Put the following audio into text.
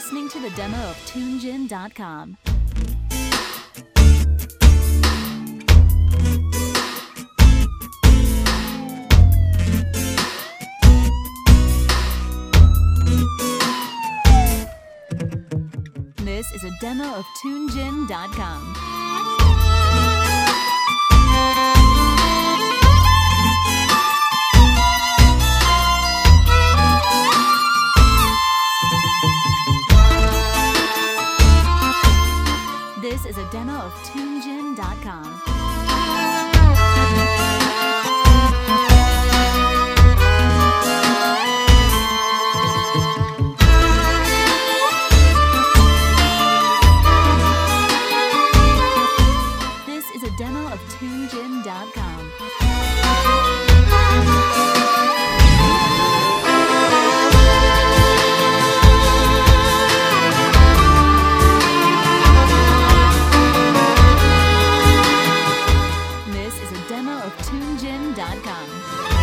listening to the demo of TuneJin.com. This is a demo of TuneJin.com. This is a demo of TuneJin.com. This is a demo of TuneJin.com. This is a demo of TuneJin.com.